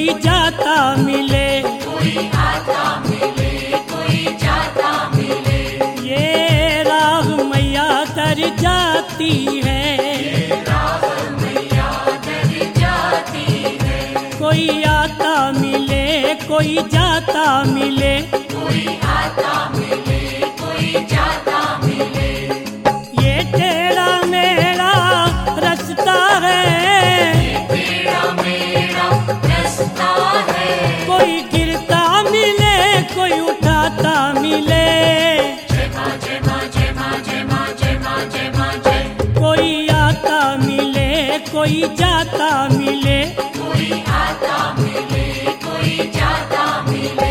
कोई जाता मिले, कोई आता मिले, कोई जाता मिले। ये राह मैया दर जाती है, ये राह मैया दर जाती है। कोई आता मिले कोई जाता मिले, कोई आता मिले, कोई जाता मिले। ये टेढ़ा मेरा रास्ता है, ये तेरा मेरा रास्ता है। कोई गिरता मिले कोई उठाता मिले, जय माँ जय माँ जय माँ जय माँ जय माँ जय माँ जय। कोई आता मिले कोई जाता मिले, कोई आता मिले, कोई जाता मिले।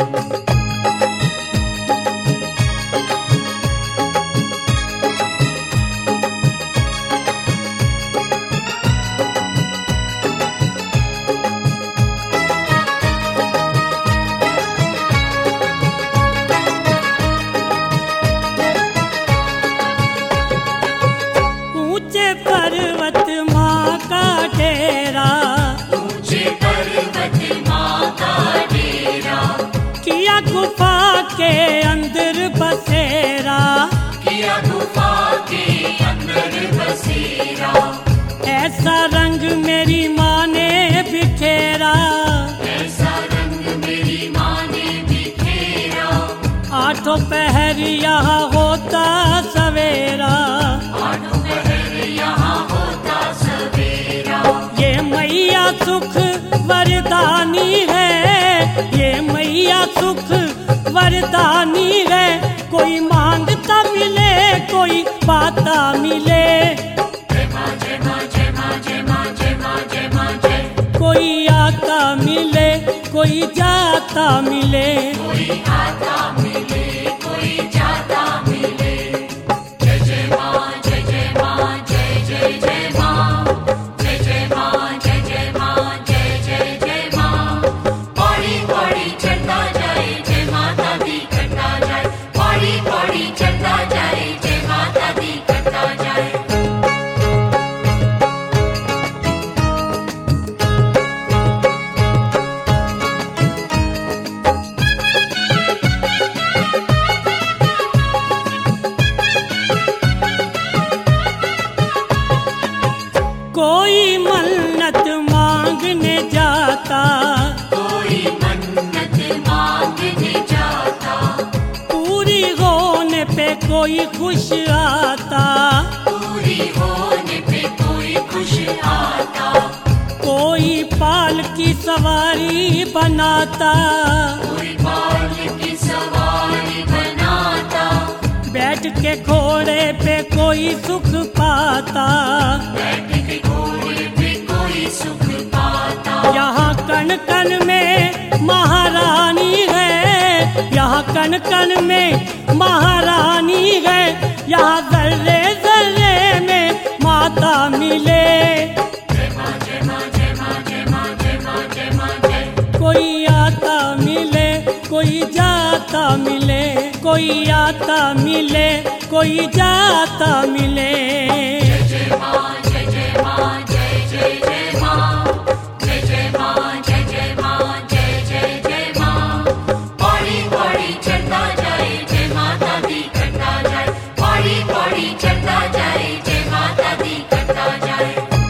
ऊंचे पर्वत माँ का डेरा, ऊंचे पर्वत माँ का डेरा। किया गुफा के अंदर बसेरा, किया गुफा के अंदर बसेरा। ऐसा रंग मेरी माँ ने बिखेरा, ऐसा रंग मेरी माँ ने बिखेरा। आठों पहर यहाँ होता सवेरा, आठों पहर यहाँ होता सवेरा। ये मैया सुख वरदानी है, ये मैया सुख वरदानी है। कोई मांगता मिले कोई पाता मिले, जय माँ जय माँ जय माँ जय माँ जय माँ जय माँ जय। कोई आता मिले कोई जाता मिले, कोई आता मिले, कोई जाता मिले। जय जय माँ जय जय माँ जय जय जय माँ। जय जय माँ जय जय माँ जय जय जय माँ। पौड़ी पौड़ी चढ़ता जाए जय माता दी करता जाए। पौड़ी पौड़ी चढ़ता जाए जय माता दी करता जाए। कोई मन्नत मांगने जाता, कोई मन्नत मांगने जाता। पूरी होने पे कोई खुश आता, पूरी होने पे कोई खुश आता। कोई पाल की सवारी बनाता, कोई बाल की सवारी बनाता। बैठ के घोड़े पे कोई सुख पाता, बैठ के घोड़े पे कोई सुख पाता। यहाँ कण कण में महारानी है, यहाँ कण कण में महारानी है। यहाँ जर्रे जर्रे में माता मिले, जय माँ जय माँ जय माँ जय माँ जय माँ जय माँ जय। कोई आता मिले कोई जाता मिले, कोई आता मिले कोई जाता मिले। जय जय माँ जय जय माँ जय जय जय माँ। जय जय माँ जय जय माँ जय जय जय माँ। पौड़ी पौड़ी चढ़ता जाए जय माता दी करता जाए। पौड़ी पौड़ी चढ़ता जाए जय माता दी करता जाए।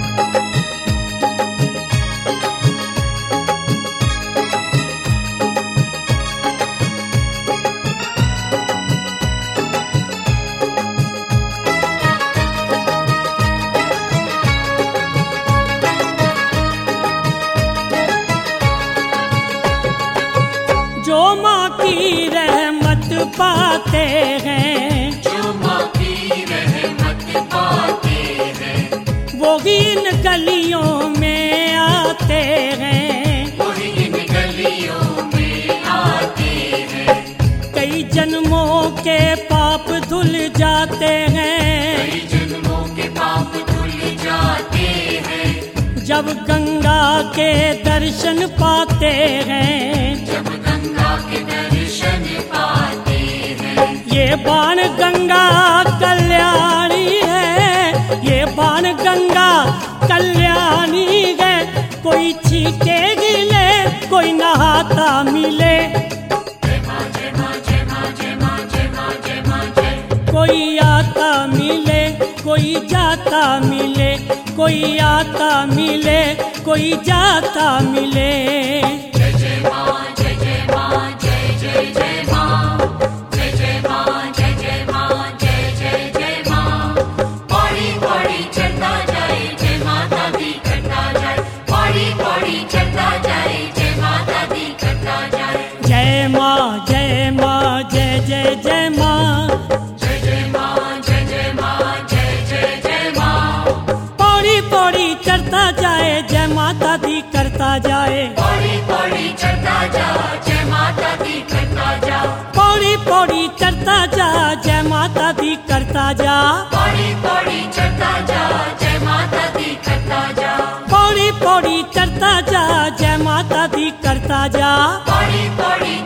जो माँ की रहमत पाते हैं, जो माँ की रहमत पाते हैं। वो ही इन गलियों में आते हैं, वही इन गलियों में आते हैं। कई जन्मों के पाप धुल जाते हैं, कई जन्मों के पाप धुल जाते हैं। जब गंगा के दर्शन पाते हैं। जब गंगा के दर्शन पाते हैं। ये बाण गंगा कल्याणी है, ये बाण गंगा कल्याणी है। कोई छींटे गिले नहाता मिले, जय मां जय मां जय मां जय मां जय मां जय मां जय। कोई आता मिले कोई जाता मिले, कोई आता मिले कोई जाता मिले। जय जय मां जय जय मां जय जय जय मां, जय जय मां जय जय मां जय जय जय मां। पौड़ी पौड़ी चढ़ता जाए जय माता दी करता जाए, पौड़ी पौड़ी चढ़ता जाए जय माता दी करता जाए। जय माँ जय माँ जय जय जय माँ, जय जय मां जय जय मां जय जय जय मां। पौड़ी पौड़ी चढ़ता जाए जय माता दी करता जाए, पौड़ी पौड़ी चढ़ता जा जय माता दी करता जा, पौड़ी पौड़ी चढ़ता जा जय माता दी करता जा, पौड़ी पौड़ी चढ़ता जा जय माता दी करता जा, पौड़ी पौड़ी चढ़ता जा जय माता दी करता जा। पौड़ी पौड़ी